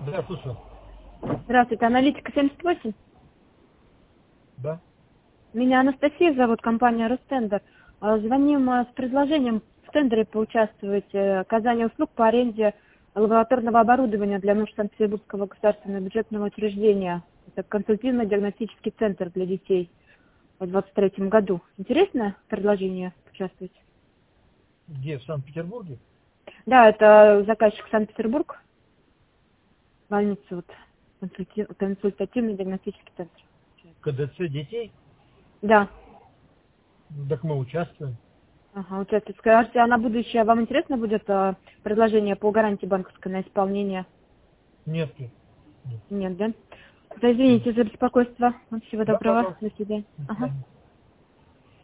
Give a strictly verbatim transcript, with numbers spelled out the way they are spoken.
Да, слушаю. Здравствуйте, аналитика семьдесят восемь. Да. Меня Анастасия зовут, компания Ростендер. А, Звоним а, с предложением в тендере поучаствовать, э, оказание услуг по аренде лабораторного оборудования для нужд Санкт-Петербургского государственного бюджетного учреждения. Это консультативно-диагностический центр для детей в двадцать третьем году. Интересное предложение поучаствовать? Где? В Санкт-Петербурге? Да, это заказчик Санкт-Петербург, больница, вот, консульти- консультативно-диагностический центр. КДЦ детей? Да. Ну, так мы участвуем. Ага, участвовать. Скажите, а на будущее вам интересно будет а, предложение по гарантии банковской на исполнение? Нет, нет. Нет. Нет, да? Да, извините за беспокойство. Всего Да, доброго. пожалуйста. До свидания. До Ага. свидания.